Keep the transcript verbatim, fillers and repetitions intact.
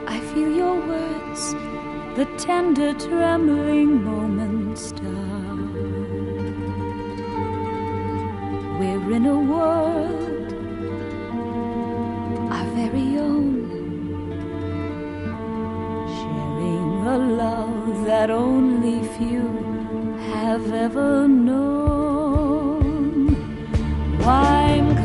I feel your words, the tender trembling moments start. We're in a world, our very own, sharing a love that only few have ever known. Why